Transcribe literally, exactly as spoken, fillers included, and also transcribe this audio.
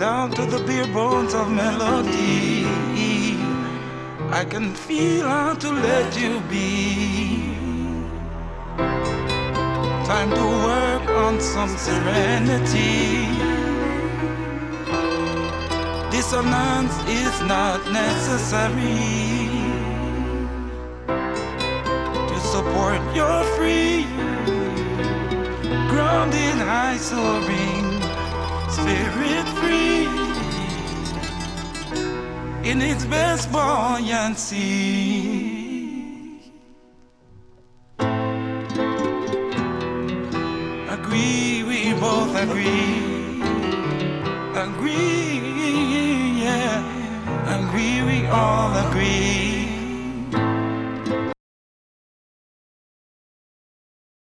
down to the bare bones of melody. I can feel how to let you be. Time to work on some serenity. Dissonance is not necessary to support your free, grounded, high soaring, spirit free in its best buoyancy. Agree, we both agree. Agree, yeah. Agree, we all agree.